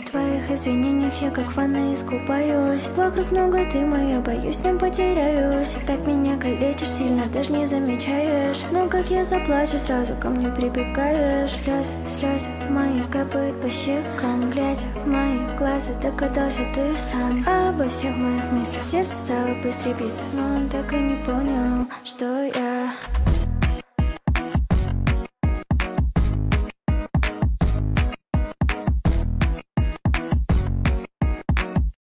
твоих извинениях я как в ванной искупаюсь. Вокруг много дыма, я боюсь, в нем потеряюсь. Так меня калечишь сильно, даже не замечаешь. Но как я заплачу, сразу ко мне прибегаешь. Слезы, слезы мои капают по щекам. Глядя в мои глаза, догадался ты сам. Обо всех моих мыслях сердце стало быстрее биться, но он так и не понял, что я